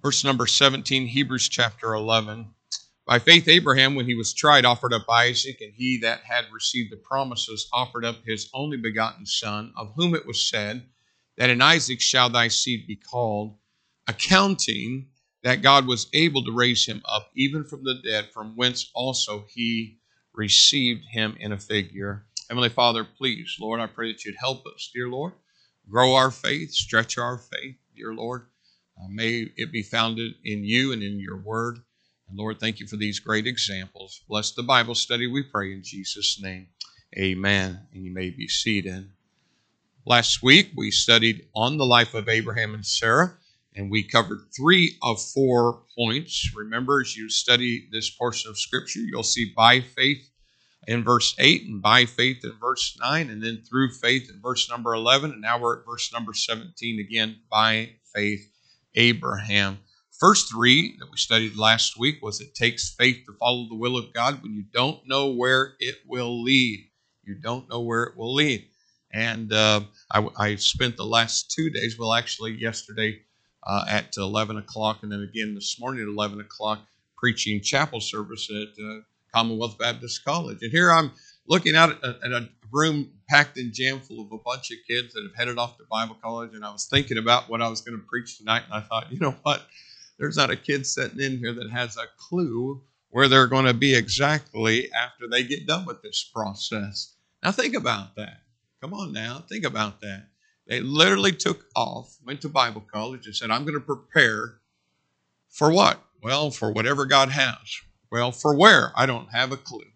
Verse number 17, Hebrews chapter 11. By faith Abraham, when he was tried, offered up Isaac, and he that had received the promises offered up his only begotten son, of whom it was said, that in Isaac shall thy seed be called, accounting that God was able to raise him up even from the dead, from whence also he received him in a figure. Heavenly Father, please, Lord, I pray that you'd help us, dear Lord. Grow our faith, stretch our faith, dear Lord. May it be founded in you and in your word. And Lord, thank you for these great examples. Bless the Bible study, we pray in Jesus' name. Amen. And you may be seated. Last week, we studied on the life of Abraham and Sarah, and we covered 3 of 4 points. Remember, as you study this portion of Scripture, you'll see by faith in verse 8 and by faith in verse 9, and then through faith in verse number 11, and now we're at verse number 17 again, by faith Abraham. First 3 that we studied last week was it takes faith to follow the will of God when you don't know where it will lead. You don't know where it will lead. And I spent the last 2 days, well, actually yesterday at 11 o'clock and then again this morning at 11 o'clock, preaching chapel service at Commonwealth Baptist College. And here I'm looking out at a room packed and jammed full of a bunch of kids that have headed off to Bible college. And I was thinking about what I was going to preach tonight. And I thought, you know what? There's not a kid sitting in here that has a clue where they're going to be exactly after they get done with this process. Now think about that. Come on now. Think about that. They literally took off, went to Bible college and said, I'm going to prepare for what? Well, for whatever God has. Well, for where? I don't have a clue.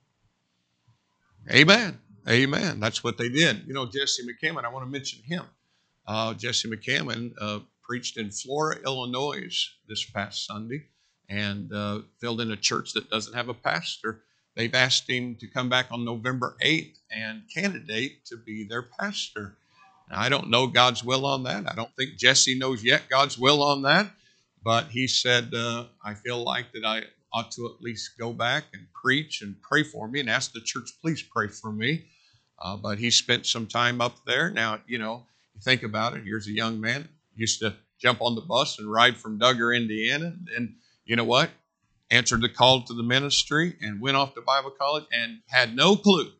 Amen. Amen. That's what they did. You know, Jesse McCammon, I want to mention him. Jesse McCammon preached in Flora, Illinois this past Sunday and filled in a church that doesn't have a pastor. They've asked him to come back on November 8th and candidate to be their pastor. Now, I don't know God's will on that. I don't think Jesse knows yet God's will on that. But he said, I feel like that I ought to at least go back and preach and pray for me and ask the church, please pray for me. But he spent some time up there. Now, you know, you think about it. Here's a young man, used to jump on the bus and ride from Duggar, Indiana. And you know what? Answered the call to the ministry and went off to Bible college and had no clue.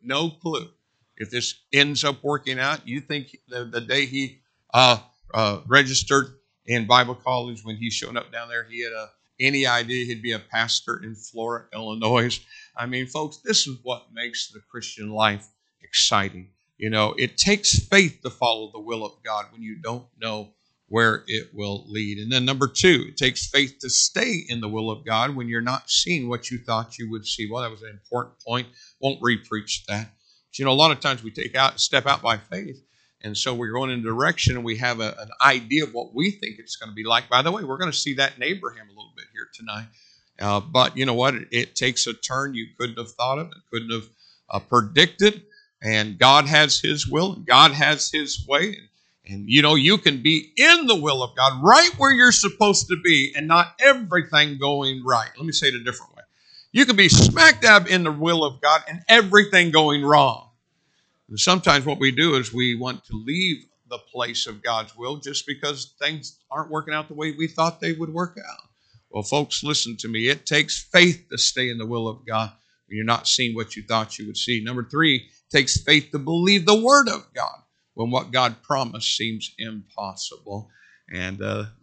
If this ends up working out, you think the day he registered in Bible college, when he showed up down there, he had any idea he'd be a pastor in Flora, Illinois? I mean, folks, this is what makes the Christian life exciting. You know, it takes faith to follow the will of God when you don't know where it will lead. And then number 2, it takes faith to stay in the will of God when you're not seeing what you thought you would see. Well, that was an important point. Won't re-preach that. But, you know, a lot of times we step out by faith. And so we're going in a direction and we have an idea of what we think it's going to be like. By the way, we're going to see that in Abraham a little bit here tonight. But you know what? It takes a turn you couldn't have thought of, couldn't have predicted. And God has his will, and God has his way. And you know, you can be in the will of God right where you're supposed to be and not everything going right. Let me say it a different way. You can be smack dab in the will of God and everything going wrong. And sometimes what we do is we want to leave the place of God's will just because things aren't working out the way we thought they would work out. Well, folks, listen to me. It takes faith to stay in the will of God when you're not seeing what you thought you would see. Number 3, it takes faith to believe the word of God when what God promised seems impossible. And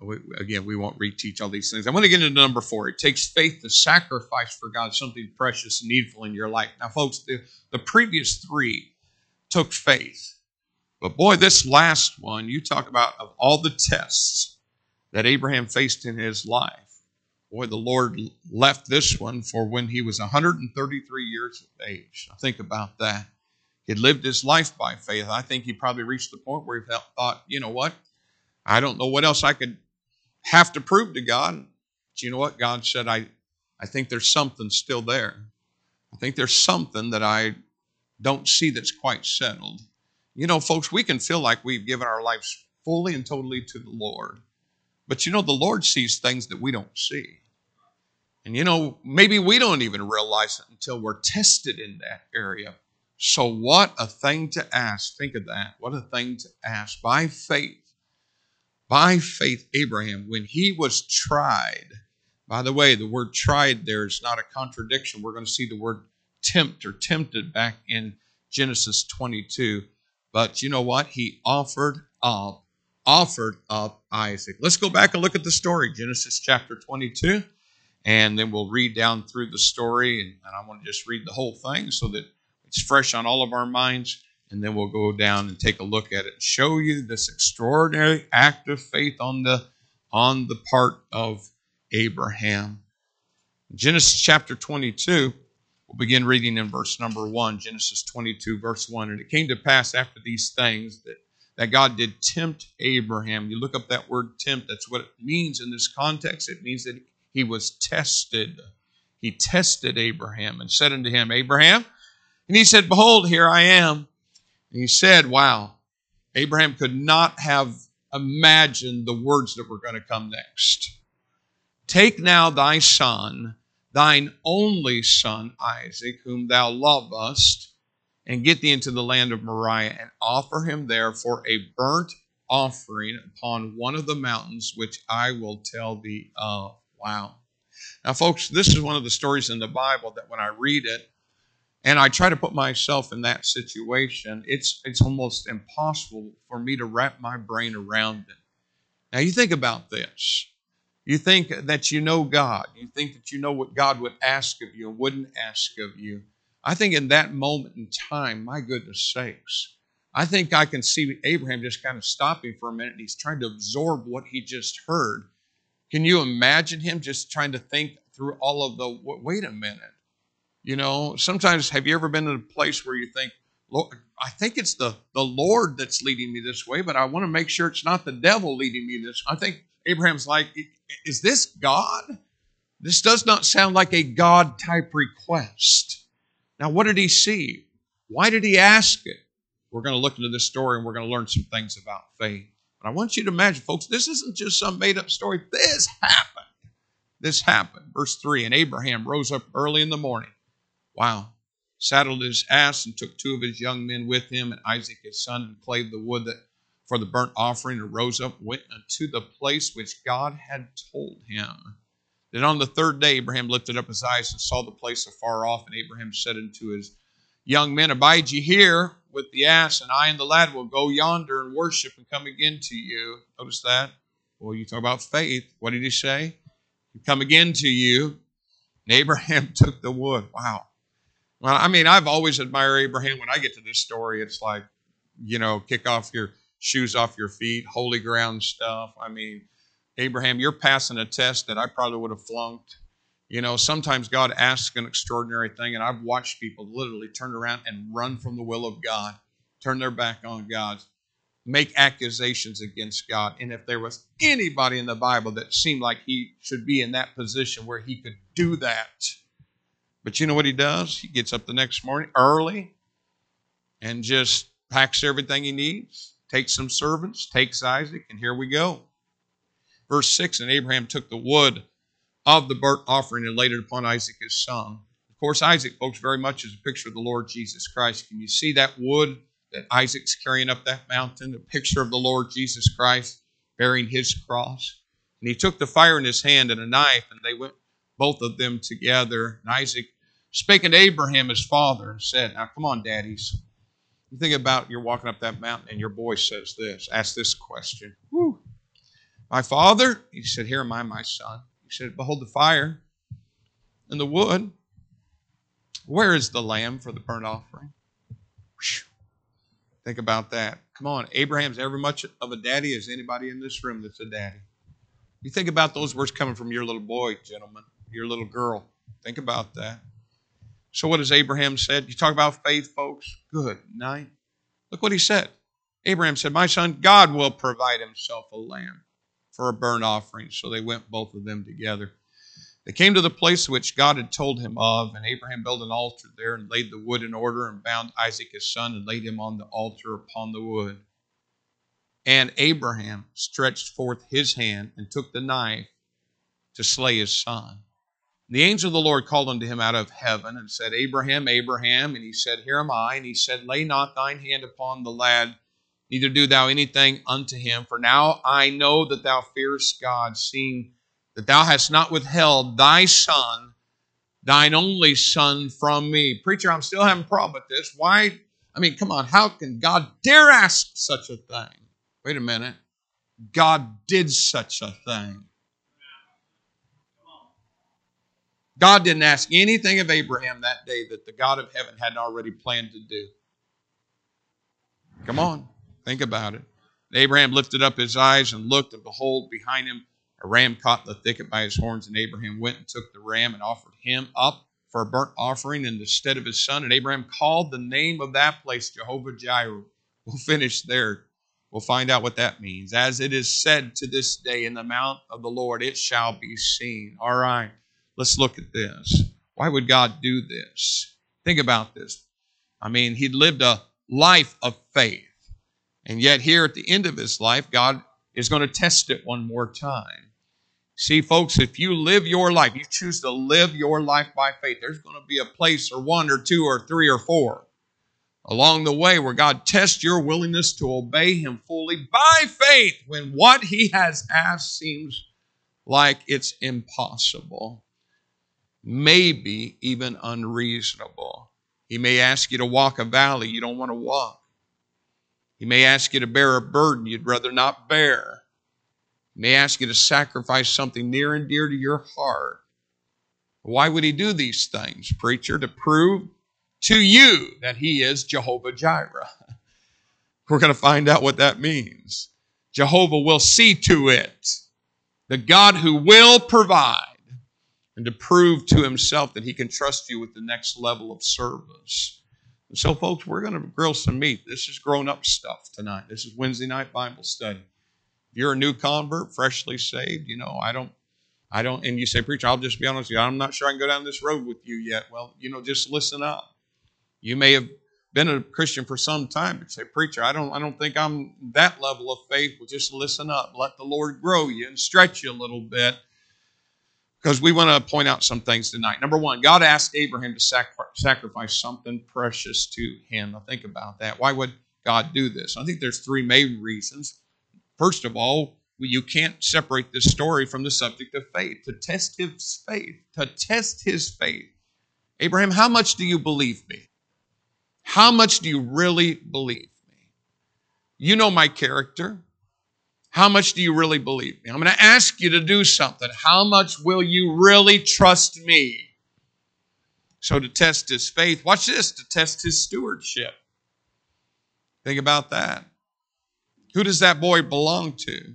we won't reteach all these things. I want to get into number 4. It takes faith to sacrifice for God something precious and needful in your life. Now, folks, the previous 3 took faith. But boy, this last one, you talk about of all the tests that Abraham faced in his life, boy, the Lord left this one for when he was 133 years of age. Now, think about that. He'd lived his life by faith. I think he probably reached the point where he thought, you know what? I don't know what else I could have to prove to God. But you know what? God said, I think there's something still there. I think there's something that I don't see that's quite settled. You know, folks, we can feel like we've given our lives fully and totally to the Lord. But you know, the Lord sees things that we don't see. And you know, maybe we don't even realize it until we're tested in that area. So what a thing to ask. Think of that. What a thing to ask. By faith, By faith, Abraham, when he was tried, by the way, the word tried there is not a contradiction. We're going to see the word tempt or tempted back in Genesis 22. But you know what? He offered up Isaac. Let's go back and look at the story, Genesis chapter 22, and then we'll read down through the story. And I want to just read the whole thing so that it's fresh on all of our minds. And then we'll go down and take a look at it and show you this extraordinary act of faith on the part of Abraham. Genesis chapter 22, we'll begin reading in verse number 1. Genesis 22, verse 1. And it came to pass after these things that God did tempt Abraham. You look up that word tempt, that's what it means in this context. It means that he was tested. He tested Abraham and said unto him, Abraham? And he said, Behold, here I am. And he said, wow, Abraham could not have imagined the words that were going to come next. Take now thy son, thine only son Isaac, whom thou lovest, and get thee into the land of Moriah, and offer him there for a burnt offering upon one of the mountains which I will tell thee of. Wow. Now, folks, this is one of the stories in the Bible that when I read it, and I try to put myself in that situation, it's almost impossible for me to wrap my brain around it. Now, you think about this. You think that you know God. You think that you know what God would ask of you and wouldn't ask of you. I think in that moment in time, my goodness sakes, I think I can see Abraham just kind of stopping for a minute, and he's trying to absorb what he just heard. Can you imagine him just trying to think through all of the, wait a minute. You know, sometimes have you ever been in a place where you think, Lord, I think it's the Lord that's leading me this way, but I want to make sure it's not the devil leading me this way. I think Abraham's like, is this God? This does not sound like a God-type request. Now, what did he see? Why did he ask it? We're going to look into this story and we're going to learn some things about faith. But I want you to imagine, folks, this isn't just some made-up story. This happened. This happened. Verse 3, and Abraham rose up early in the morning. Wow. Saddled his ass and took two of his young men with him and Isaac his son and clave the wood for the burnt offering and rose up and went unto the place which God had told him. Then on the third day Abraham lifted up his eyes and saw the place afar off, and Abraham said unto his young men, Abide ye here with the ass, and I and the lad will go yonder and worship and come again to you. Notice that? Well, you talk about faith. What did he say? Come again to you. And Abraham took the wood. Wow. Well, I mean, I've always admired Abraham. When I get to this story, it's like, you know, kick off your shoes off your feet, holy ground stuff. I mean, Abraham, you're passing a test that I probably would have flunked. You know, sometimes God asks an extraordinary thing, and I've watched people literally turn around and run from the will of God, turn their back on God, make accusations against God. And if there was anybody in the Bible that seemed like he should be in that position where he could do that, but you know what he does? He gets up the next morning early and just packs everything he needs, takes some servants, takes Isaac, and here we go. Verse 6, and Abraham took the wood of the burnt offering and laid it upon Isaac his son. Of course, Isaac, folks, very much is a picture of the Lord Jesus Christ. Can you see that wood that Isaac's carrying up that mountain? A picture of the Lord Jesus Christ bearing his cross. And he took the fire in his hand and a knife, and they went both of them together. And Isaac spake unto Abraham his father and said, now come on, daddies. You think about you're walking up that mountain and your boy says this, ask this question. Whew. My father? He said, here am I, my son. He said, behold the fire and the wood. Where is the lamb for the burnt offering? Whew. Think about that. Come on, Abraham's every much of a daddy as anybody in this room that's a daddy. You think about those words coming from your little boy, gentlemen, your little girl. Think about that. So what does Abraham said? You talk about faith, folks? Good night. Look what he said. Abraham said, my son, God will provide himself a lamb for a burnt offering. So they went both of them together. They came to the place which God had told him of, and Abraham built an altar there and laid the wood in order and bound Isaac his son and laid him on the altar upon the wood. And Abraham stretched forth his hand and took the knife to slay his son. The angel of the Lord called unto him out of heaven and said, Abraham, Abraham. And he said, here am I. And he said, lay not thine hand upon the lad, neither do thou anything unto him. For now I know that thou fearest God, seeing that thou hast not withheld thy son, thine only son, from me. Preacher, I'm still having a problem with this. Why? I mean, come on, how can God dare ask such a thing? Wait a minute. God did such a thing. God didn't ask anything of Abraham that day that the God of heaven hadn't already planned to do. Come on, think about it. Abraham lifted up his eyes and looked, and behold, behind him a ram caught in the thicket by his horns. And Abraham went and took the ram and offered him up for a burnt offering in the stead of his son. And Abraham called the name of that place Jehovah Jireh. We'll finish there. We'll find out what that means. As it is said to this day, in the mount of the Lord it shall be seen. All right, let's look at this. Why would God do this? Think about this. I mean, he'd lived a life of faith. And yet here at the end of his life, God is going to test it one more time. See, folks, if you live your life, you choose to live your life by faith, there's going to be a place or one or two or three or four along the way where God tests your willingness to obey him fully by faith when what he has asked seems like it's impossible, maybe even unreasonable. He may ask you to walk a valley you don't want to walk. He may ask you to bear a burden you'd rather not bear. He may ask you to sacrifice something near and dear to your heart. Why would he do these things, preacher? To prove to you that he is Jehovah Jireh. We're going to find out what that means. Jehovah will see to it. The God who will provide. And to prove to himself that he can trust you with the next level of service. And so, folks, we're going to grill some meat. This is grown-up stuff tonight. This is Wednesday night Bible study. If you're a new convert, freshly saved, I don't, and you say, preacher, I'll just be honest with you, I'm not sure I can go down this road with you yet. Well, just listen up. You may have been a Christian for some time, but say, preacher, I don't think I'm that level of faith. Well, just listen up. Let the Lord grow you and stretch you a little bit. Because we want to point out some things tonight. Number one, God asked Abraham to sacrifice something precious to him. Now think about that. Why would God do this? I think there's three main reasons. First of all, you can't separate this story from the subject of faith. To test his faith. To test his faith. Abraham, how much do you believe me? How much do you really believe me? You know my character. How much do you really believe me? I'm going to ask you to do something. How much will you really trust me? So to test his faith, watch this, to test his stewardship. Think about that. Who does that boy belong to?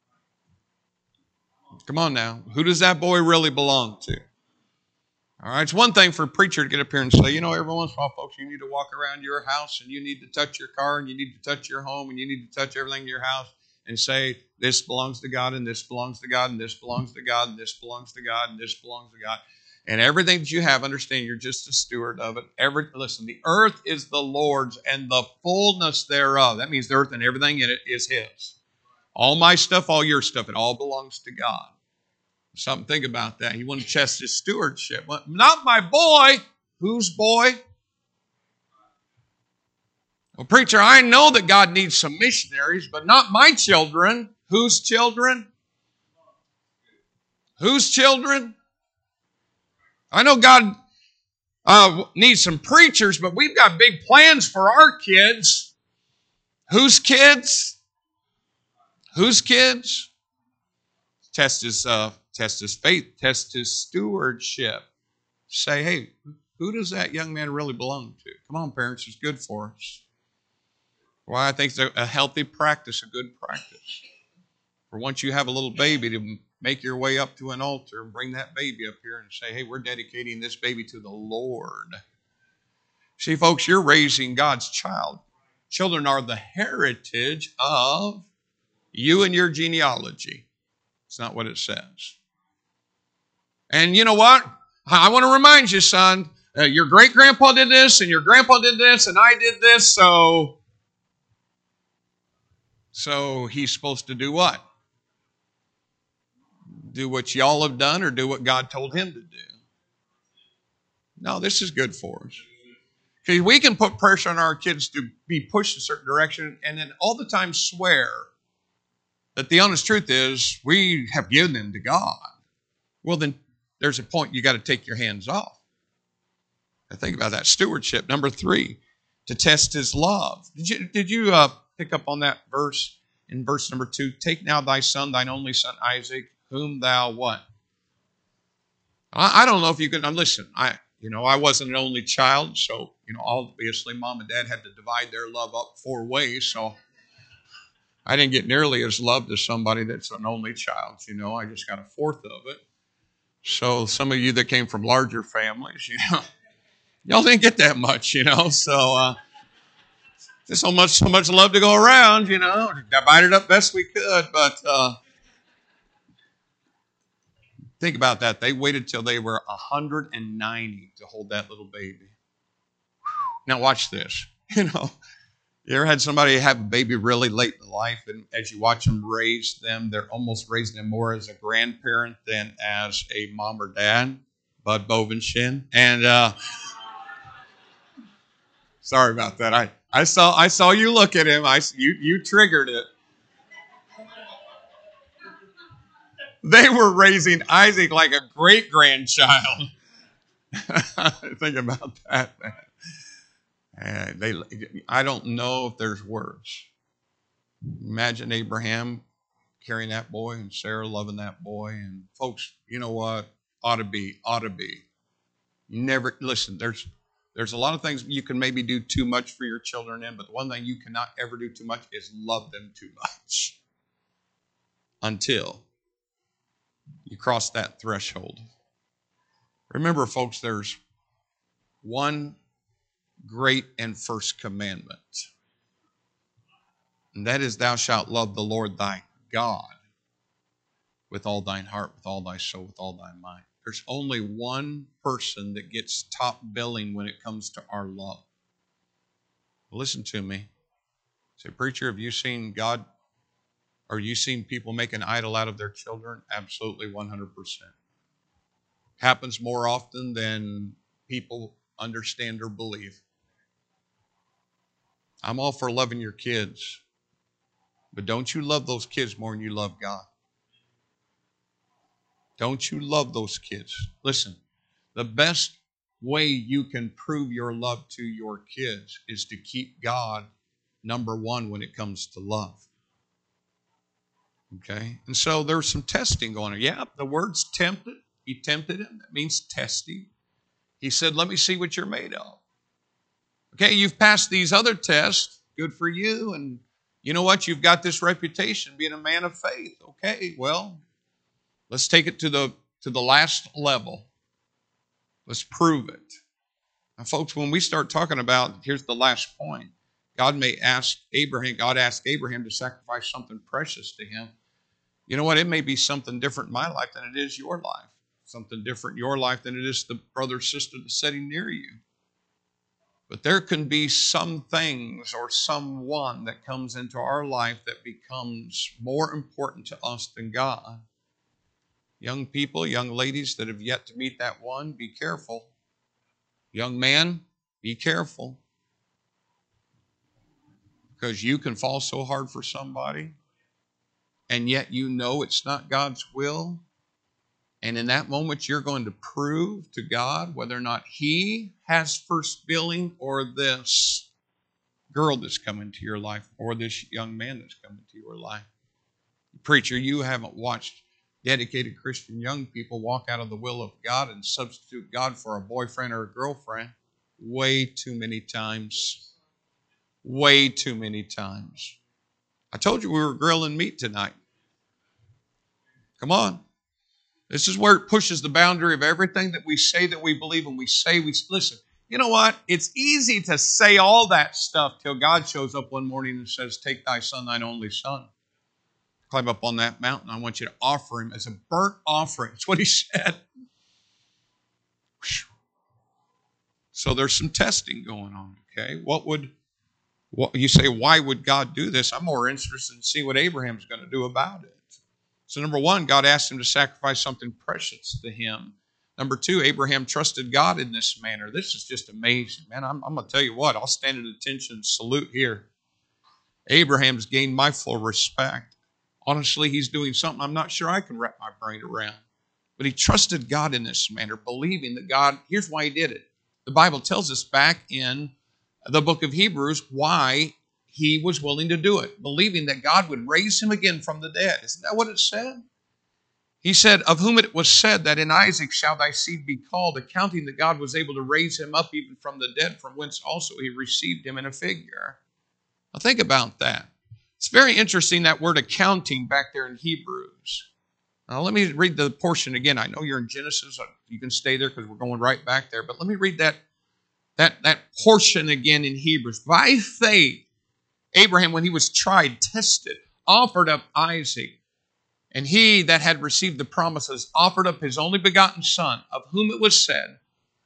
Come on now. Who does that boy really belong to? All right, it's one thing for a preacher to get up here and say, every once in a while, folks, you need to walk around your house and you need to touch your car and you need to touch your home and you need to touch everything in your house. And say, this belongs to God, and this belongs to God, and this belongs to God, and this belongs to God, and this belongs to God. And everything that you have, understand you're just a steward of it. Listen, the earth is the Lord's and the fullness thereof. That means the earth and everything in it is his. All my stuff, all your stuff, it all belongs to God. Something, think about that. You want to test his stewardship. Well, not my boy. Whose boy? Well, preacher, I know that God needs some missionaries, but not my children. Whose children? Whose children? I know God needs some preachers, but we've got big plans for our kids. Whose kids? Whose kids? Test his faith, test his stewardship. Say, hey, who does that young man really belong to? Come on, parents, it's good for us. Well, I think it's a healthy practice, a good practice. For once you have a little baby, to make your way up to an altar and bring that baby up here and say, hey, we're dedicating this baby to the Lord. See, folks, you're raising God's child. Children are the heritage of you and your genealogy. It's not what it says. And you know what? I want to remind you, son, your great-grandpa did this, and your grandpa did this, and I did this, so he's supposed to do what? Do what y'all have done or do what God told him to do? No, this is good for us. Because we can put pressure on our kids to be pushed a certain direction and then all the time swear that the honest truth is we have given them to God. Well, then there's a point you got to take your hands off. Now think about that. Stewardship. Number 3, to test his love. Did you pick up on that verse in verse number 2? Take now thy son, thine only son Isaac, whom thou what? I don't know if you can, listen, I wasn't an only child, so, obviously mom and dad had to divide their love up 4 ways, so I didn't get nearly as loved as somebody that's an only child, I just got 1/4 of it. So some of you that came from larger families, y'all didn't get that much, so just so much love to go around, divided up best we could, but think about that. They waited till they were 190 to hold that little baby. Now watch this. You ever had somebody have a baby really late in life, and as you watch them raise them, they're almost raising them more as a grandparent than as a mom or dad? Bud Bovenshin. And sorry about that. I saw you look at him. You triggered it. They were raising Isaac like a great-grandchild. Think about that, man. I don't know if there's words. Imagine Abraham carrying that boy and Sarah loving that boy. And folks, you know what? Ought to be. Listen, there's a lot of things you can maybe do too much for your children in, but the one thing you cannot ever do too much is love them too much. Until you cross that threshold. Remember, folks, there's one great and first commandment. And that is, thou shalt love the Lord thy God with all thine heart, with all thy soul, with all thy mind. There's only one person that gets top billing when it comes to our love. Listen to me. Say, preacher, have you seen God, or you seen people make an idol out of their children? Absolutely, 100%. Happens more often than people understand or believe. I'm all for loving your kids, but don't you love those kids more than you love God? Don't you love those kids? Listen, the best way you can prove your love to your kids is to keep God number 1 when it comes to love. Okay? And so there's some testing going on. Yeah, the word's tempted. He tempted him. That means testing. He said, let me see what you're made of. Okay, you've passed these other tests. Good for you. And you know what? You've got this reputation being a man of faith. Okay, well, let's take it to the last level. Let's prove it. Now, folks, when we start talking about, here's the last point. God asked Abraham to sacrifice something precious to him. You know what? It may be something different in my life than it is your life. Something different in your life than it is the brother or sister that's sitting near you. But there can be some things or someone that comes into our life that becomes more important to us than God. Young people, young ladies that have yet to meet that one, be careful. Young man, be careful. Because you can fall so hard for somebody, and yet you know it's not God's will. And in that moment, you're going to prove to God whether or not He has first billing, or this girl that's coming to your life, or this young man that's coming to your life. Preacher, you haven't watched dedicated Christian young people walk out of the will of God and substitute God for a boyfriend or a girlfriend way too many times. Way too many times. I told you we were grilling meat tonight. Come on. This is where it pushes the boundary of everything that we say that we believe, and we say we listen. You know what? It's easy to say all that stuff till God shows up one morning and says, take thy son, thine only son. Climb up on that mountain. I want you to offer him as a burnt offering. That's what he said. So there's some testing going on, okay? You say, why would God do this? I'm more interested in seeing what Abraham's going to do about it. So number 1, God asked him to sacrifice something precious to him. Number two, Abraham trusted God in this manner. This is just amazing, man. I'm going to tell you what, I'll stand at attention and salute here. Abraham's gained my full respect. Honestly, he's doing something I'm not sure I can wrap my brain around. But he trusted God in this manner, believing that God, here's why he did it. The Bible tells us back in the book of Hebrews why he was willing to do it, believing that God would raise him again from the dead. Isn't that what it said? He said, of whom it was said that in Isaac shall thy seed be called, accounting that God was able to raise him up even from the dead, from whence also he received him in a figure. Now think about that. It's very interesting, that word accounting back there in Hebrews. Now let me read the portion again. I know you're in Genesis. You can stay there because we're going right back there. But let me read that portion again in Hebrews. By faith, Abraham, when he was tried, tested, offered up Isaac. And he that had received the promises offered up his only begotten son, of whom it was said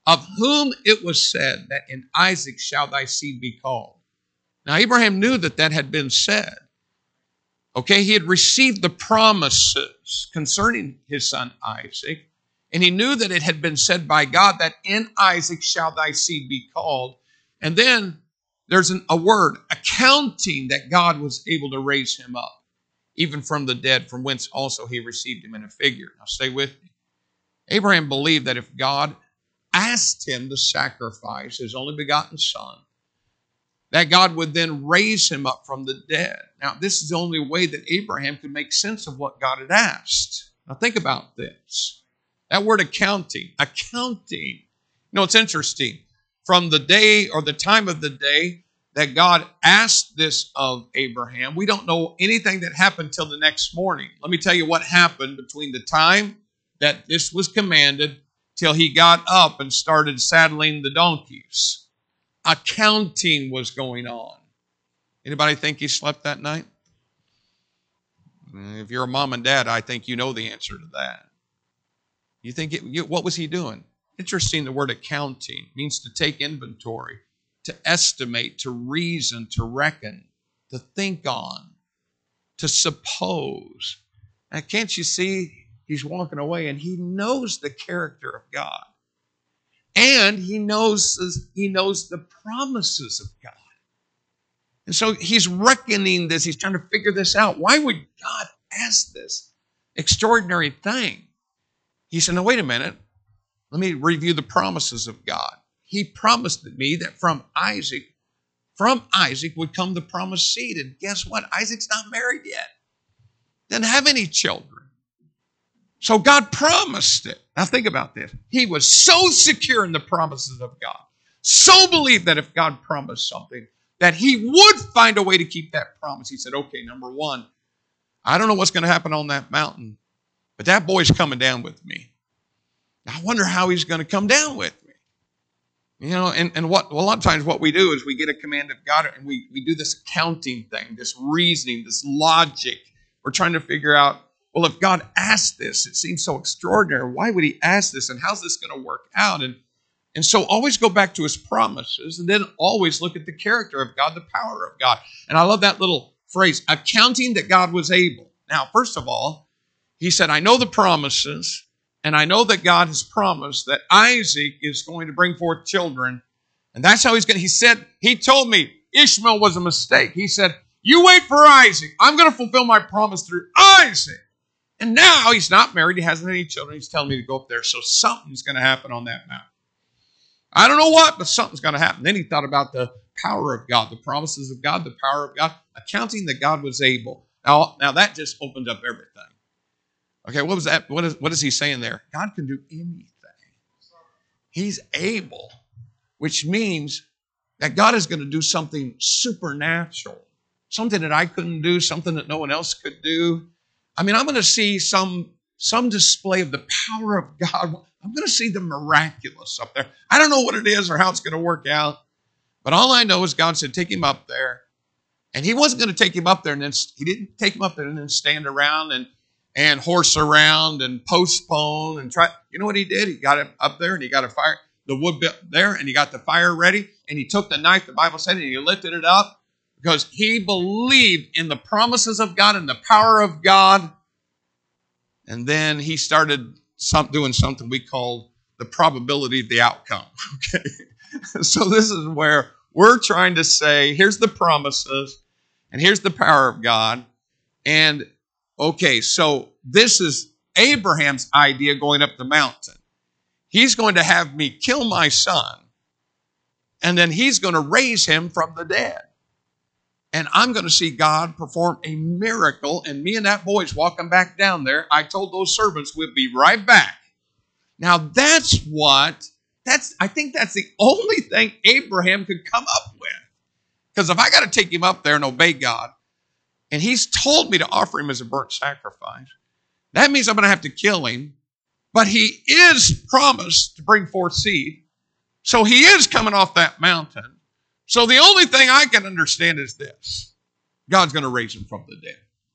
that in Isaac shall thy seed be called. Now Abraham knew that had been said. Okay, he had received the promises concerning his son Isaac, and he knew that it had been said by God that in Isaac shall thy seed be called. And then there's a word, accounting that God was able to raise him up, even from the dead, from whence also he received him in a figure. Now stay with me. Abraham believed that if God asked him to sacrifice his only begotten son, that God would then raise him up from the dead. Now, this is the only way that Abraham could make sense of what God had asked. Now, think about this. That word accounting. You know, it's interesting. From the day or the time of the day that God asked this of Abraham, we don't know anything that happened till the next morning. Let me tell you what happened between the time that this was commanded till he got up and started saddling the donkeys. Accounting was going on. Anybody think he slept that night? If you're a mom and dad, I think you know the answer to that. You think what was he doing? Interesting, the word accounting means to take inventory, to estimate, to reason, to reckon, to think on, to suppose. Now, can't you see he's walking away and he knows the character of God? And he knows the promises of God. And so he's reckoning this. He's trying to figure this out. Why would God ask this extraordinary thing? He said, no, wait a minute. Let me review the promises of God. He promised me that from Isaac would come the promised seed. And guess what? Isaac's not married yet. Doesn't have any children. So God promised it. Now think about this. He was so secure in the promises of God, so believed that if God promised something, that he would find a way to keep that promise. He said, okay, number one, I don't know what's going to happen on that mountain, but that boy's coming down with me. I wonder how he's going to come down with me. You know, and what a lot of times what we do is we get a command of God and we do this accounting thing, this reasoning, this logic. We're trying to figure out, well, if God asked this, it seems so extraordinary. Why would he ask this? And how's this going to work out? And so always go back to his promises and then always look at the character of God, the power of God. And I love that little phrase, accounting that God was able. Now, first of all, he said, I know the promises, and I know that God has promised that Isaac is going to bring forth children. And that's how he told me Ishmael was a mistake. He said, you wait for Isaac. I'm going to fulfill my promise through Isaac. And now he's not married. He hasn't any children. He's telling me to go up there. So something's going to happen on that mountain. I don't know what, but something's going to happen. Then he thought about the power of God, the promises of God, the power of God, accounting that God was able. Now that just opens up everything. Okay, what was that? What is he saying there? God can do anything. He's able, which means that God is going to do something supernatural, something that I couldn't do, something that no one else could do. I mean, I'm going to see some display of the power of God. I'm going to see the miraculous up there. I don't know what it is or how it's going to work out, but all I know is God said, take him up there. And he wasn't going to take him up there, and then he didn't take him up there and then stand around and horse around and postpone and try. You know what he did? He got him up there and he got a fire, the wood there, and he got the fire ready, and he took the knife, the Bible said, and he lifted it up because he believed in the promises of God and the power of God. And then he started doing something we call the probability of the outcome. Okay. So this is where we're trying to say, here's the promises and here's the power of God. And okay, so this is Abraham's idea going up the mountain. He's going to have me kill my son, and then he's going to raise him from the dead. And I'm going to see God perform a miracle, and me and that boy's walking back down there. I told those servants we'd be right back. Now I think that's the only thing Abraham could come up with. Because if I got to take him up there and obey God, and he's told me to offer him as a burnt sacrifice, that means I'm going to have to kill him. But he is promised to bring forth seed. So he is coming off that mountain. So the only thing I can understand is this: God's going to raise him from the dead.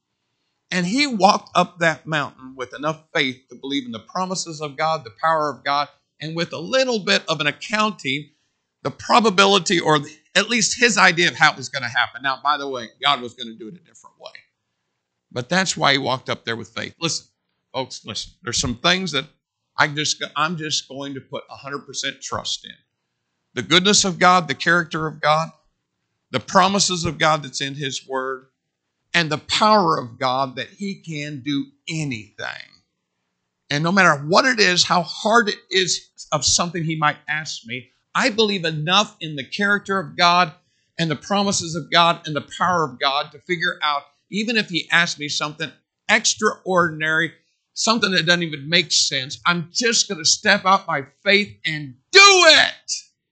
And he walked up that mountain with enough faith to believe in the promises of God, the power of God, and with a little bit of an accounting, the probability, or at least his idea of how it was going to happen. Now, by the way, God was going to do it a different way. But that's why he walked up there with faith. Listen, folks, listen. There's some things that I'm just going to put 100% trust in. The goodness of God, the character of God, the promises of God that's in his word, and the power of God that he can do anything. And no matter what it is, how hard it is of something he might ask me, I believe enough in the character of God and the promises of God and the power of God to figure out, even if he asks me something extraordinary, something that doesn't even make sense, I'm just going to step out by faith and do it.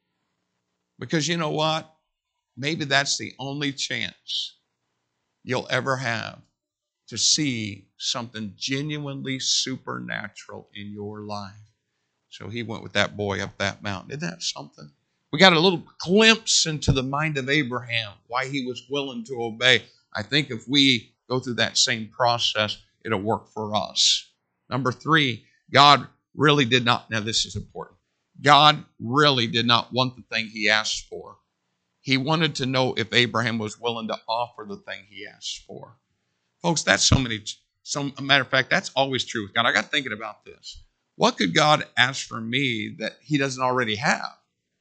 Because you know what? Maybe that's the only chance you'll ever have to see something genuinely supernatural in your life. So he went with that boy up that mountain. Isn't that something? We got a little glimpse into the mind of Abraham, why he was willing to obey. I think if we go through that same process, it'll work for us. Number 3, God really did not, now this is important. God really did not want the thing he asked for. He wanted to know if Abraham was willing to offer the thing he asked for. Folks, that's a matter of fact, that's always true with God. I got thinking about this. What could God ask for me that he doesn't already have?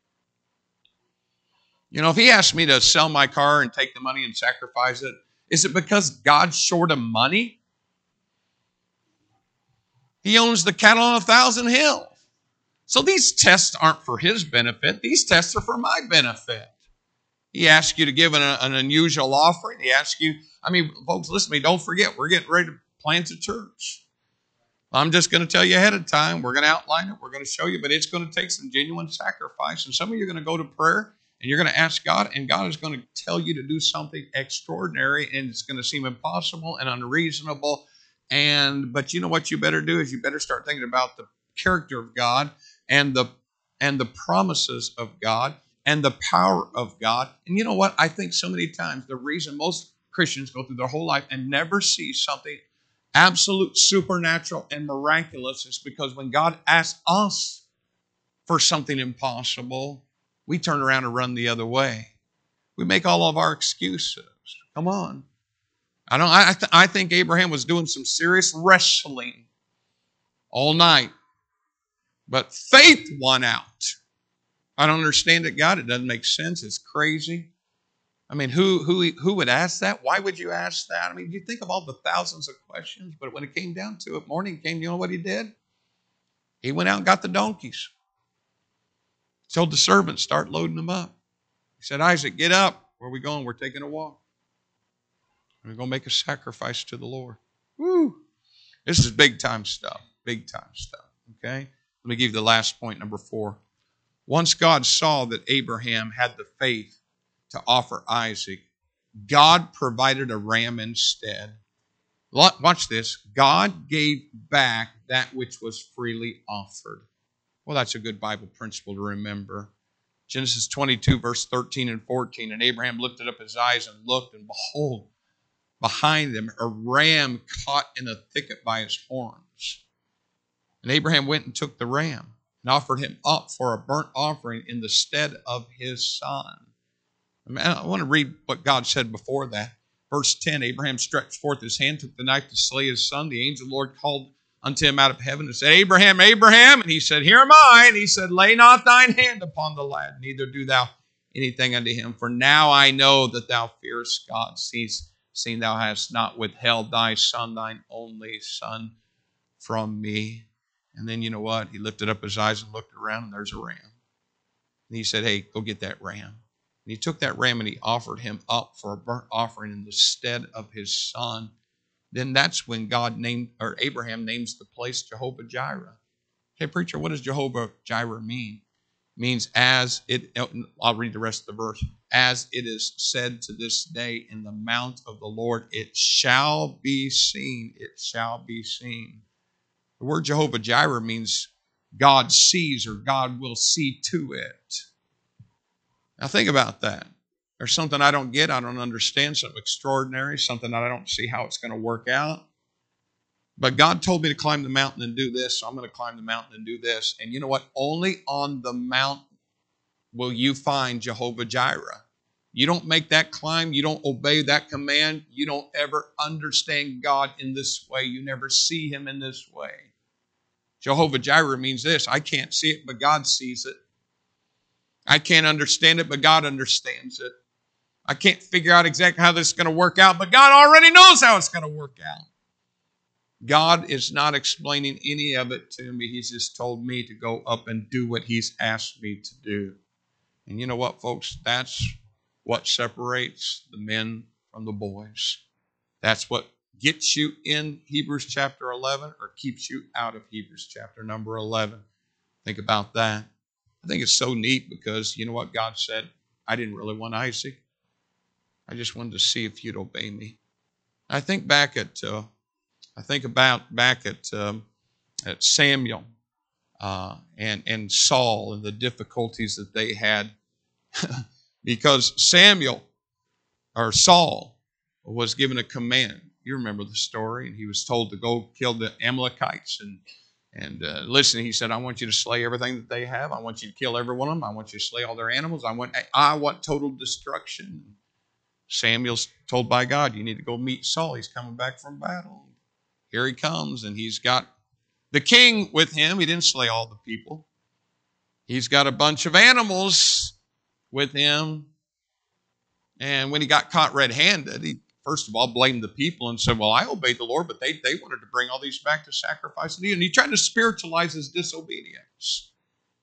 You know, if he asked me to sell my car and take the money and sacrifice it, is it because God's short of money? He owns the cattle on 1,000 hills. So these tests aren't for his benefit. These tests are for my benefit. He asks you to give an unusual offering. He asks you, folks, listen to me, don't forget, we're getting ready to plant a church. I'm just going to tell you ahead of time. We're going to outline it. We're going to show you, but it's going to take some genuine sacrifice. And some of you are going to go to prayer, and you're going to ask God, and God is going to tell you to do something extraordinary, and it's going to seem impossible and unreasonable. But you know what you better do is you better start thinking about the character of God and the promises of God and the power of God. And you know what? I think so many times the reason most Christians go through their whole life and never see something absolute, supernatural, and miraculous is because when God asks us for something impossible, we turn around and run the other way. We make all of our excuses. Come on. I think Abraham was doing some serious wrestling all night. But faith won out. I don't understand it, God. It doesn't make sense. It's crazy. Who would ask that? Why would you ask that? You think of all the thousands of questions, but when it came down to it, morning came, you know what he did? He went out and got the donkeys. Told the servants, start loading them up. He said, Isaac, get up. Where are we going? We're taking a walk. We're going to make a sacrifice to the Lord. Woo! This is big time stuff. Big time stuff. Okay? Let me give you the last point, number 4. Once God saw that Abraham had the faith to offer Isaac, God provided a ram instead. Watch this. God gave back that which was freely offered. Well, that's a good Bible principle to remember. Genesis 22, verse 13 and 14. And Abraham lifted up his eyes and looked, and behold, behind them a ram caught in a thicket by his horns. And Abraham went and took the ram and offered him up for a burnt offering in the stead of his son. I want to read what God said before that. Verse 10, Abraham stretched forth his hand, took the knife to slay his son. The angel of the Lord called unto him out of heaven and said, Abraham, Abraham. And he said, Here am I. And he said, Lay not thine hand upon the lad, neither do thou anything unto him. For now I know that thou fearest God, seeing thou hast not withheld thy son, thine only son, from me. And then you know what? He lifted up his eyes and looked around, and there's a ram. And he said, Hey, go get that ram. And he took that ram and he offered him up for a burnt offering in the stead of his son. Then that's when Abraham names the place Jehovah Jireh. Hey, preacher, what does Jehovah Jireh mean? It means I'll read the rest of the verse. As it is said to this day, in the mount of the Lord, it shall be seen. It shall be seen. The word Jehovah Jireh means God sees, or God will see to it. Now think about that. There's something I don't get, I don't understand, something extraordinary, something that I don't see how it's going to work out. But God told me to climb the mountain and do this, so I'm going to climb the mountain and do this. And you know what? Only on the mountain will you find Jehovah Jireh. You don't make that climb, you don't obey that command, you don't ever understand God in this way, you never see Him in this way. Jehovah Jireh means this: I can't see it, but God sees it. I can't understand it, but God understands it. I can't figure out exactly how this is going to work out, but God already knows how it's going to work out. God is not explaining any of it to me. He's just told me to go up and do what He's asked me to do. And you know what, folks? That's what separates the men from the boys. That's what gets you in Hebrews chapter 11 or keeps you out of Hebrews chapter number 11. Think about that. I think it's so neat because you know what God said? I didn't really want Isaac. I just wanted to see if you'd obey me. I think back at Samuel and Saul and the difficulties that they had because Saul was given a command. You remember the story, and he was told to go kill the Amalekites and listen, he said, I want you to slay everything that they have. I want you to kill every one of them. I want you to slay all their animals. I want total destruction. Samuel's told by God, you need to go meet Saul. He's coming back from battle. Here he comes, and he's got the king with him. He didn't slay all the people. He's got a bunch of animals with him. And when he got caught red-handed, he first of all blamed the people and said, well, I obeyed the Lord, but they wanted to bring all these back to sacrifice. And he tried to spiritualize his disobedience.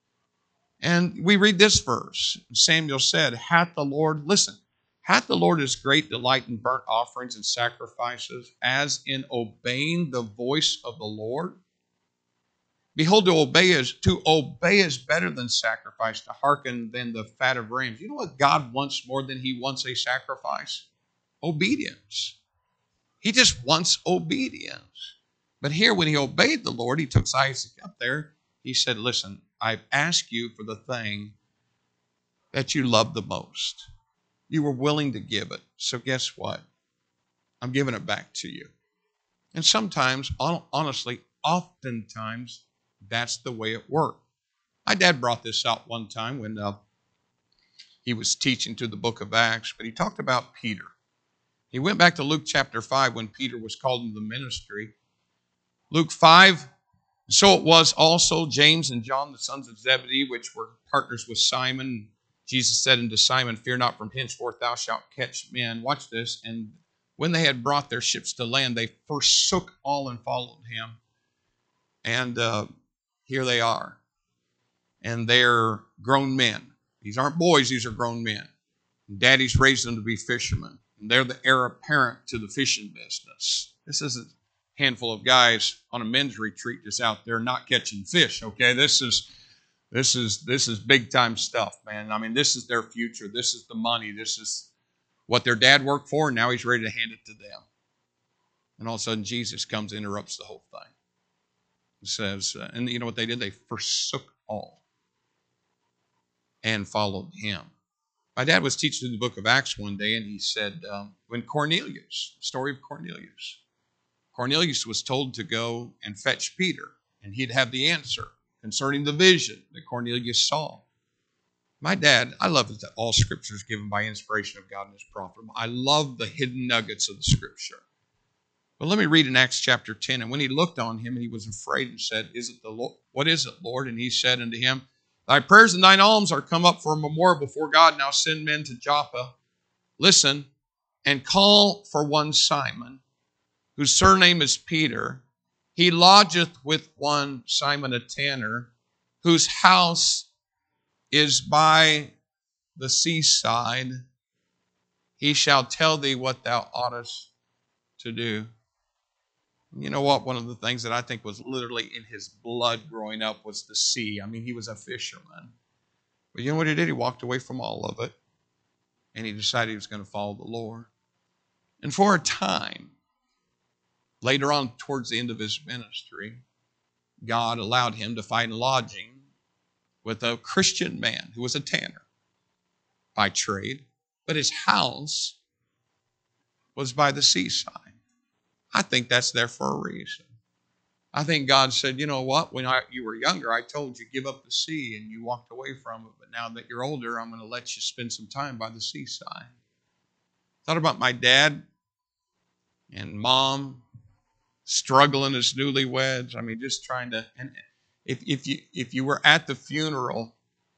And we read this verse. Samuel said, hath the Lord his great delight in burnt offerings and sacrifices, as in obeying the voice of the Lord? Behold, to obey is better than sacrifice, to hearken than the fat of rams. You know what God wants more than He wants a sacrifice? Obedience. He just wants obedience. But here, when he obeyed the Lord, he took Isaac up there. He said, listen, I've asked you for the thing that you love the most. You were willing to give it. So guess what? I'm giving it back to you. And sometimes, honestly, oftentimes, that's the way it worked. My dad brought this out one time when he was teaching through the book of Acts, but he talked about Peter. He went back to Luke chapter 5 when Peter was called into the ministry. Luke 5, so it was also James and John, the sons of Zebedee, which were partners with Simon. Jesus said unto Simon, fear not, from henceforth thou shalt catch men. Watch this. And when they had brought their ships to land, they forsook all and followed him. And here they are. And they're grown men. These aren't boys, these are grown men. And daddy's raised them to be fishermen. And they're the heir apparent to the fishing business. This isn't a handful of guys on a men's retreat just out there not catching fish, okay? This is big time stuff, man. I mean, this is their future. This is the money. This is what their dad worked for, and now he's ready to hand it to them. And all of a sudden, Jesus comes and interrupts the whole thing. It says, and you know what they did? They forsook all and followed him. My dad was teaching the book of Acts one day, and he said, when Cornelius, the story of Cornelius was told to go and fetch Peter, and he'd have the answer concerning the vision that Cornelius saw. My dad, I love that all Scripture is given by inspiration of God and His prophet. I love the hidden nuggets of the Scripture. But let me read in Acts chapter 10. And when he looked on him, and he was afraid and said, "Is it the Lord? What is it, Lord?" And he said unto him, "Thy prayers and thine alms are come up for a memorial before God. Now send men to Joppa. Listen, and call for one Simon, whose surname is Peter. He lodgeth with one Simon a tanner, whose house is by the seaside. He shall tell thee what thou oughtest to do." You know what? One of the things that I think was literally in his blood growing up was the sea. I mean, he was a fisherman. But you know what he did? He walked away from all of it, and he decided he was going to follow the Lord. And for a time, later on towards the end of his ministry, God allowed him to find lodging with a Christian man who was a tanner by trade, but his house was by the seaside. I think that's there for a reason. I think God said, you know what, when you were younger, I told you, give up the sea, and you walked away from it. But now that you're older, I'm going to let you spend some time by the seaside. Thought about my dad and mom struggling as newlyweds. I mean, just trying to. And if you were at the funeral,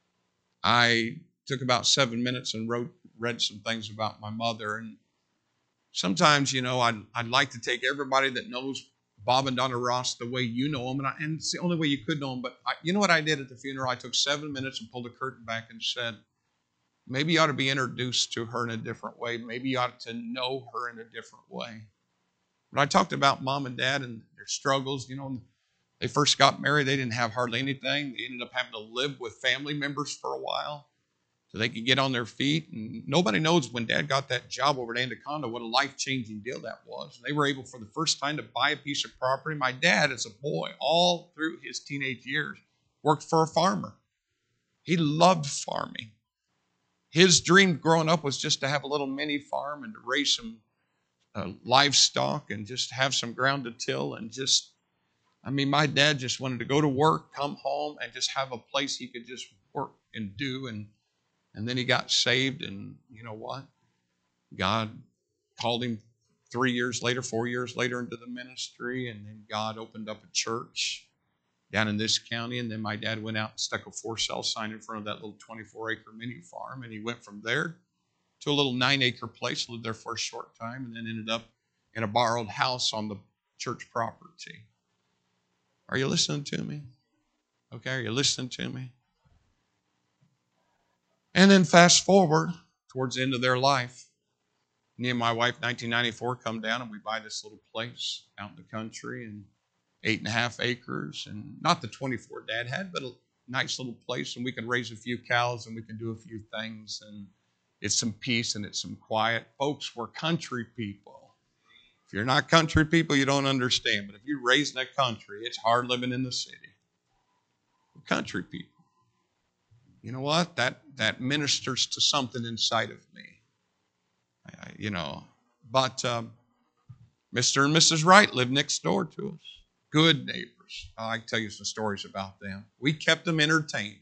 I took about 7 minutes and read some things about my mother. And sometimes, you know, I'd like to take everybody that knows Bob and Donna Ross the way you know them, and it's the only way you could know them. But you know what I did at the funeral? I took 7 minutes and pulled the curtain back and said, maybe you ought to be introduced to her in a different way. Maybe you ought to know her in a different way. But I talked about mom and dad and their struggles. You know, when they first got married, they didn't have hardly anything. They ended up having to live with family members for a while so they could get on their feet. And nobody knows when Dad got that job over at Anaconda what a life-changing deal that was. They were able for the first time to buy a piece of property. My dad, as a boy, all through his teenage years, worked for a farmer. He loved farming. His dream growing up was just to have a little mini farm and to raise some livestock and just have some ground to till and just, I mean, my dad just wanted to go to work, come home, and just have a place he could just work and do. And then he got saved, and you know what? God called him 3 years later, 4 years later into the ministry, and then God opened up a church down in this county, and then my dad went out and stuck a for sale sign in front of that little 24-acre mini farm, and he went from there to a little 9-acre place, lived there for a short time, and then ended up in a borrowed house on the church property. Are you listening to me? Okay, are you listening to me? And then fast forward towards the end of their life, me and my wife, 1994, come down and we buy this little place out in the country and 8.5 acres, and not the 24 Dad had, but a nice little place, and we can raise a few cows and we can do a few things, and it's some peace and it's some quiet. Folks, we're country people. If you're not country people, you don't understand, but if you're raised in a country, it's hard living in the city. We're country people. You know what? That ministers to something inside of me. But Mr. and Mrs. Wright lived next door to us. Good neighbors. I can tell you some stories about them. We kept them entertained.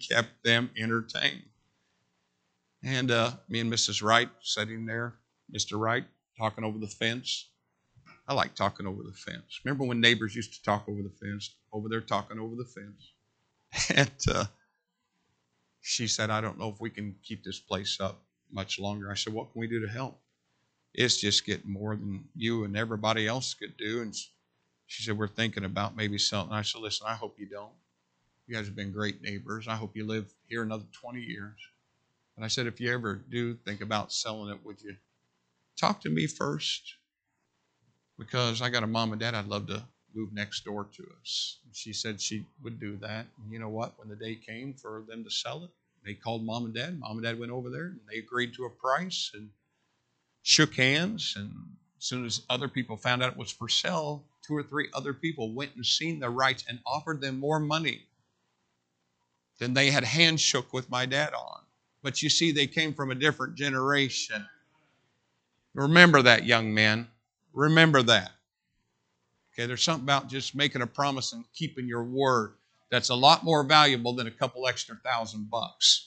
And me and Mrs. Wright sitting there, Mr. Wright talking over the fence. I like talking over the fence. Remember when neighbors used to talk over the fence? Over there talking over the fence. And she said, I don't know if we can keep this place up much longer. I said, what can we do to help? It's just getting more than you and everybody else could do. And she said, we're thinking about maybe selling. I said, listen, I hope you don't. You guys have been great neighbors. I hope you live here another 20 years. And I said, if you ever do think about selling it, would you talk to me first? Because I got a mom and dad I'd love to move next door to us. She said she would do that. And you know what? When the day came for them to sell it, they called mom and dad. Mom and dad went over there, and they agreed to a price and shook hands. And as soon as other people found out it was for sale, 2 or 3 other people went and seen the rights and offered them more money than they had handshook with my dad on. But you see, they came from a different generation. Remember that, young man. Remember that. Okay, there's something about just making a promise and keeping your word that's a lot more valuable than a couple extra $1,000.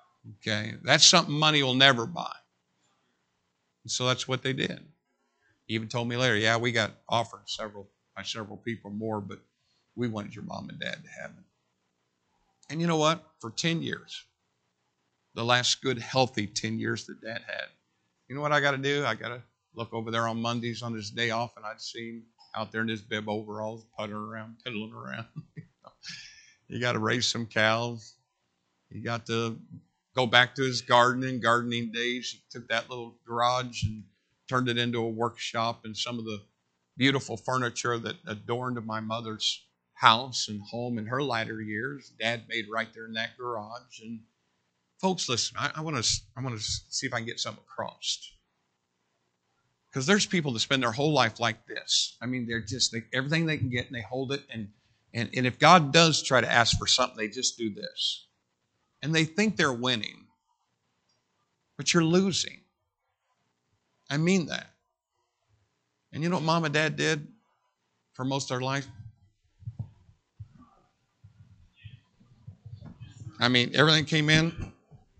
Okay, that's something money will never buy. And so that's what they did. He even told me later, yeah, we got offered by several people more, but we wanted your mom and dad to have it. And you know what? For 10 years, the last good, healthy 10 years that Dad had, you know what I got to do? I got to look over there on Mondays on his day off, and I'd see him out there in his bib overalls, puttering around, piddling around. You got to raise some cows. You got to go back to his gardening days. He took that little garage and turned it into a workshop, and some of the beautiful furniture that adorned my mother's house and home in her latter years, Dad made right there in that garage. And folks, listen, I want to see if I can get something across. Because there's people that spend their whole life like this. I mean, everything they can get, and they hold it. And if God does try to ask for something, they just do this. And they think they're winning. But you're losing. I mean that. And you know what Mom and Dad did for most of their life? I mean, everything came in.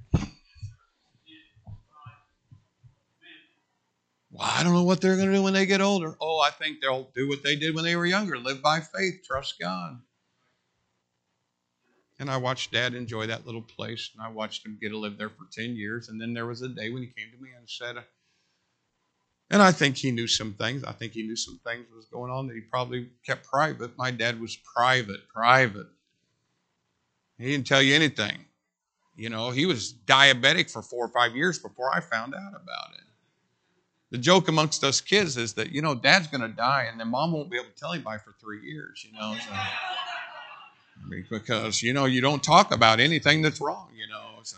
Well, I don't know what they're going to do when they get older. Oh, I think they'll do what they did when they were younger. Live by faith. Trust God. And I watched Dad enjoy that little place. And I watched him get to live there for 10 years. And then there was a day when he came to me and said, and I think he knew some things. I think he knew some things was going on that he probably kept private. My dad was private. He didn't tell you anything. You know, he was diabetic for 4 or 5 years before I found out about it. The joke amongst us kids is that, you know, Dad's going to die, and then Mom won't be able to tell anybody for 3 years, you know. So, I mean, because, you know, you don't talk about anything that's wrong, you know. So,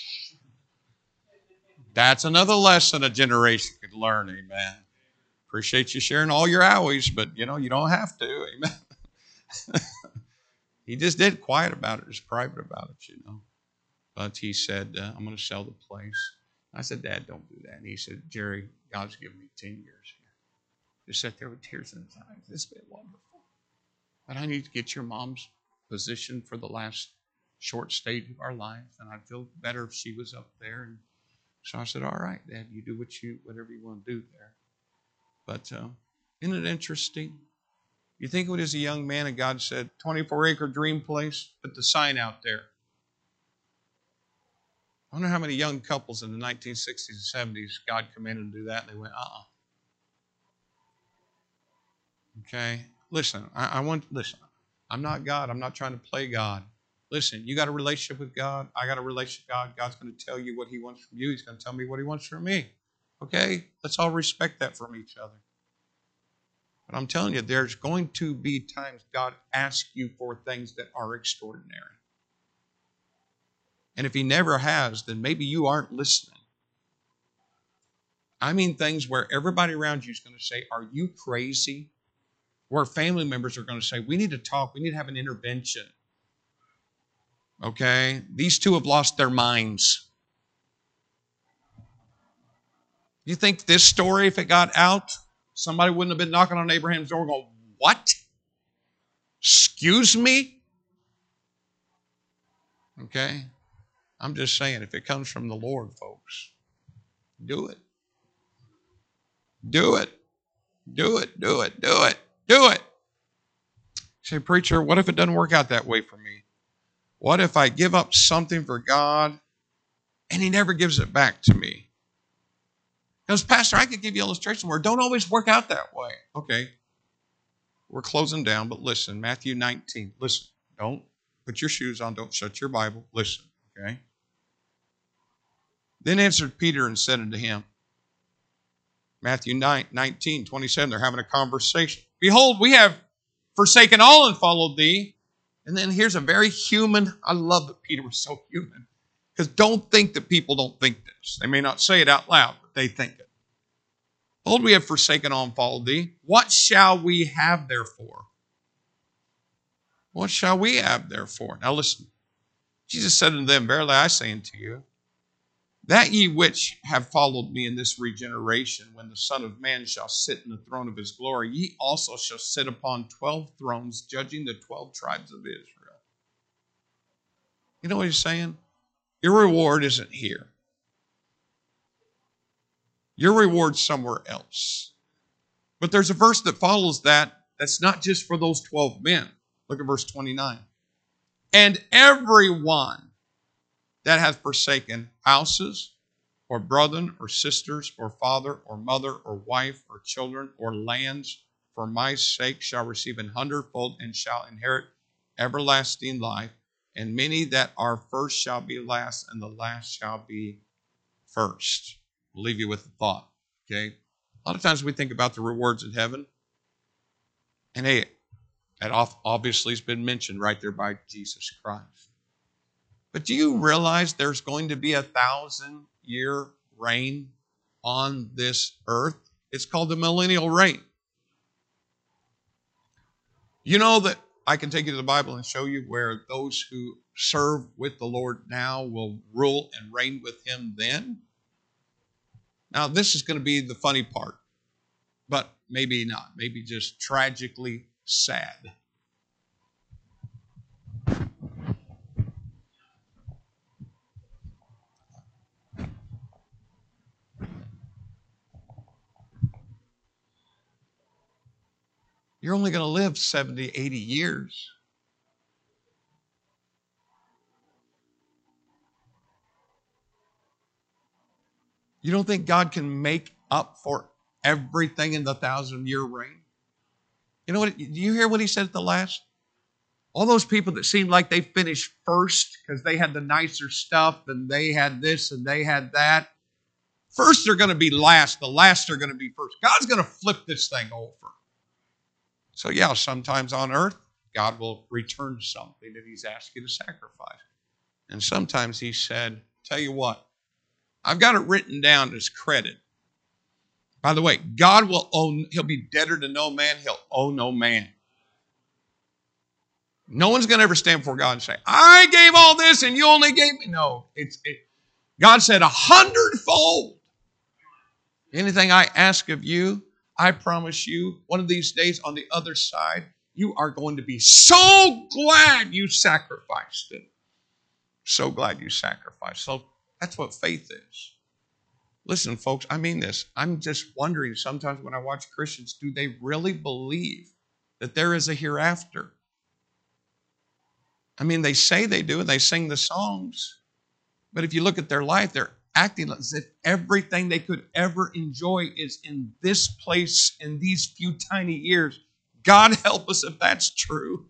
that's another lesson a generation could learn, amen. Appreciate you sharing all your owies, but, you know, you don't have to, amen. He just did quiet about it, just private about it, you know. But he said, I'm going to sell the place. I said, Dad, don't do that. And he said, Jerry, God's given me 10 years here. Just sat there with tears in his eyes. This has been wonderful. But I need to get your mom's position for the last short stage of our life. And I'd feel better if she was up there. And so I said, all right, Dad, you do whatever you want to do there. But isn't it interesting? You think of it as a young man, and God said, 24-acre dream place, put the sign out there. I wonder how many young couples in the 1960s and 70s God come in and do that, and they went, Okay? Listen, listen, I'm not God. I'm not trying to play God. Listen, you got a relationship with God. I got a relationship with God. God's going to tell you what He wants from you. He's going to tell me what He wants from me. Okay? Let's all respect that from each other. But I'm telling you, there's going to be times God asks you for things that are extraordinary. And if He never has, then maybe you aren't listening. I mean things where everybody around you is going to say, are you crazy? Where family members are going to say, we need to talk. We need to have an intervention. Okay? These two have lost their minds. You think this story, if it got out, somebody wouldn't have been knocking on Abraham's door going, what? Excuse me? Okay? I'm just saying, if it comes from the Lord, folks, do it. Do it. Do it. Do it. Do it. Do it. Say, preacher, what if it doesn't work out that way for me? What if I give up something for God and He never gives it back to me? Because, Pastor, I could give you an illustration where it don't always work out that way. Okay. We're closing down, but listen, Matthew 19. Listen, don't put your shoes on. Don't shut your Bible. Listen, okay? Then answered Peter and said unto him, Matthew 19:27, they're having a conversation. Behold, we have forsaken all and followed thee. And then here's a very human, I love that Peter was so human. Because don't think that people don't think this. They may not say it out loud, but they think it. Behold, we have forsaken all and followed thee. What shall we have therefore? What shall we have therefore? Now listen. Jesus said unto them, verily I say unto you, that ye which have followed me in this regeneration, when the Son of Man shall sit in the throne of His glory, ye also shall sit upon 12 thrones, judging the 12 tribes of Israel. You know what He's saying? Your reward isn't here. Your reward's somewhere else. But there's a verse that follows that that's not just for those 12 men. Look at verse 29. And everyone that hath forsaken houses, or brethren, or sisters, or father, or mother, or wife, or children, or lands, for my sake shall receive an hundredfold, and shall inherit everlasting life. And many that are first shall be last, and the last shall be first. I'll leave you with the thought, okay? A lot of times we think about the rewards in heaven, and hey, that obviously has been mentioned right there by Jesus Christ. But do you realize there's going to be a 1,000-year reign on this earth? It's called the millennial reign. You know that I can take you to the Bible and show you where those who serve with the Lord now will rule and reign with Him then? Now, this is going to be the funny part, but maybe not. Maybe just tragically sad. You're only going to live 70, 80 years. You don't think God can make up for everything in the 1,000-year reign? You know what? Do you hear what He said at the last? All those people that seemed like they finished first because they had the nicer stuff and they had this and they had that. First they're going to be last. The last are going to be first. God's going to flip this thing over. So yeah, sometimes on earth, God will return something that He's asked you to sacrifice. And sometimes He said, tell you what, I've got it written down as credit. By the way, God will owe, He'll be debtor to no man, He'll owe no man. No one's going to ever stand before God and say, I gave all this and you only gave me. No, God said 100-fold. Anything I ask of you, I promise you, one of these days on the other side, you are going to be so glad you sacrificed it. So glad you sacrificed. So that's what faith is. Listen, folks, I mean this. I'm just wondering sometimes when I watch Christians, do they really believe that there is a hereafter? I mean, they say they do, and they sing the songs. But if you look at their life, they're acting as if everything they could ever enjoy is in this place in these few tiny years. God help us if that's true.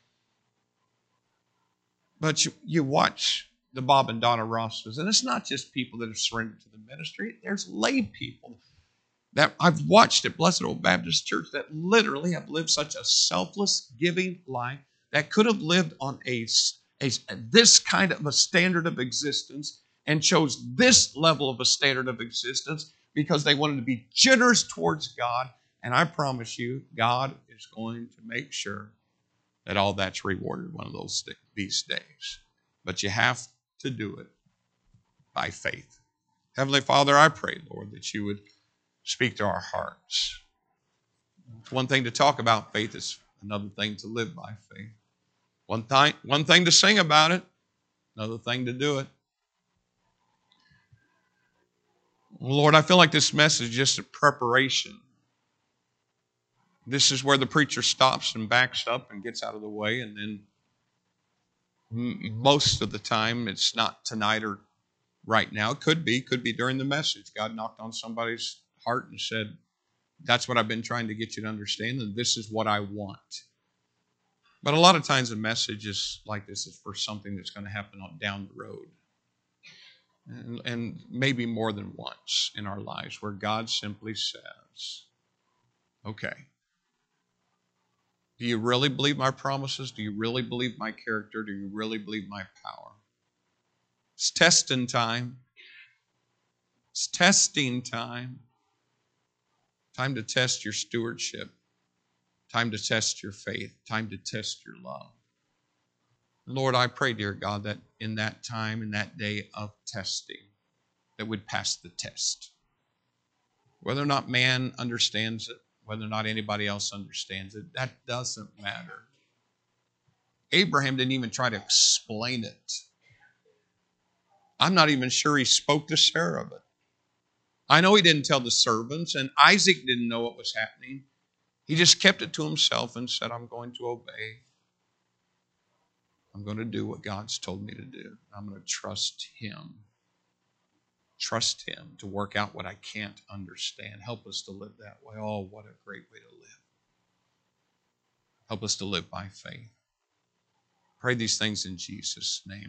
But you watch the Bob and Donna Rosses, and it's not just people that have surrendered to the ministry. There's lay people that I've watched at Blessed Old Baptist Church that literally have lived such a selfless, giving life that could have lived on this kind of a standard of existence and chose this level of a standard of existence because they wanted to be generous towards God. And I promise you, God is going to make sure that all that's rewarded one of these days. But you have to do it by faith. Heavenly Father, I pray, Lord, that you would speak to our hearts. It's one thing to talk about faith, it's another thing to live by faith. One thing to sing about it, another thing to do it. Lord, I feel like this message is just a preparation. This is where the preacher stops and backs up and gets out of the way, and then most of the time it's not tonight or right now. It could be during the message. God knocked on somebody's heart and said, that's what I've been trying to get you to understand, and this is what I want. But a lot of times a message is like this is for something that's going to happen down the road. And maybe more than once in our lives where God simply says, okay, do you really believe my promises? Do you really believe my character? Do you really believe my power? It's testing time. It's testing time. Time to test your stewardship. Time to test your faith. Time to test your love. Lord, I pray, dear God, that in that time, in that day of testing, that we'd pass the test. Whether or not man understands it, whether or not anybody else understands it, that doesn't matter. Abraham didn't even try to explain it. I'm not even sure he spoke to Sarah of it. I know he didn't tell the servants, and Isaac didn't know what was happening. He just kept it to himself and said, I'm going to obey. I'm going to do what God's told me to do. I'm going to trust Him. Trust Him to work out what I can't understand. Help us to live that way. Oh, what a great way to live. Help us to live by faith. Pray these things in Jesus' name.